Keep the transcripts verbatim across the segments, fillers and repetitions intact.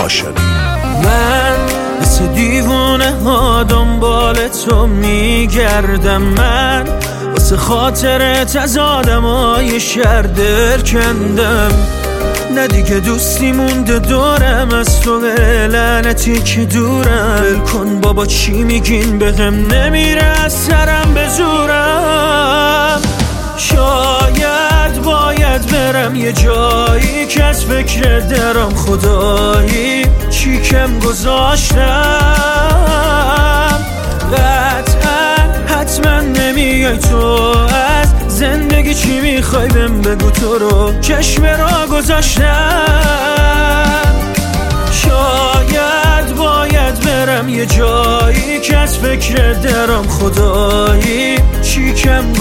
هاشمی. من مثل دیوونه ها دنبال تو میگردم، من واسه خاطرت از آدمای شهر دل کندم. نه دیگه دوستی مونده دورم از تو، لعنتی که دورم. ول کن بابا چی میگین بهم نمیره از سرم به زورم. شاید باید برم یه جایی که از فکر درم خدایی چی کم گذاشتم. قطعا حتما نمیای تو، از زندگی چی میخوای بهم بگو، تو رو چشم را گذاشتم. شاید باید برم یه جایی که از فکر درم خدایی چی کم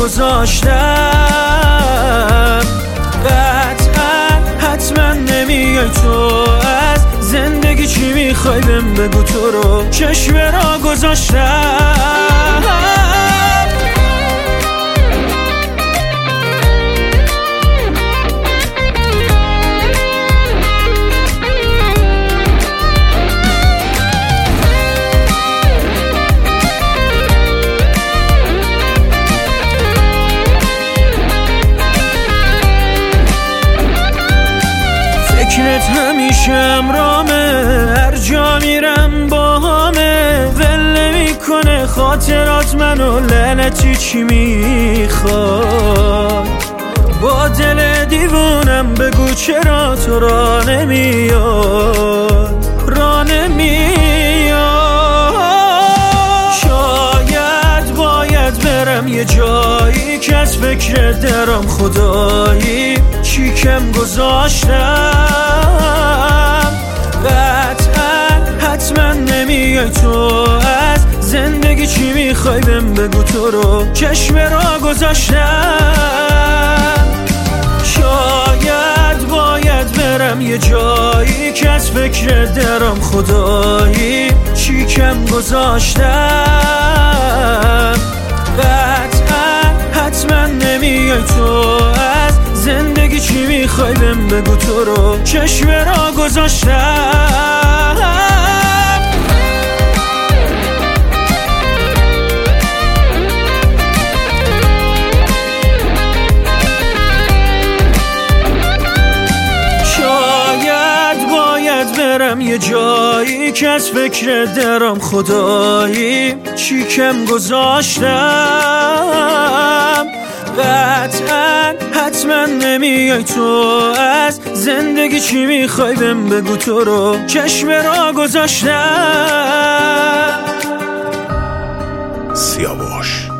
گذاشتم. قطعا حتما نمیای تو، از زندگی چی میخوای بهم بگو، تو رو چشم را گذاشتم. فکرت همیشه امرامه، هر جا میرم با همه. ول نمیکنه خاطرات منو، لعنتی چی میخوای. با دل دیوونم بگو چرا تو را نمیاد، را نمیاد. شاید باید برم یه جایی که از فکر درم خدایی چی کم گذاشتم. قطعا حتما نمیای تو، از زندگی چی میخوای بهم بگو، تو رو چشم را گذاشتم. شاید باید برم یه جایی که از فکر درم خدایی چی کم گذاشتم. قطعا حتما نمیای تو، از زندگی چی میخوای بهم بگو، تو رو چشم را گذاشتم. شاید باید برم یه جایی که از فکر درم خدایی چی کم گذاشتم. قطعا حتما نمیای تو، از زندگی چی میخوای بهم بگو، تو رو چشم را گذاشتم. سیاوش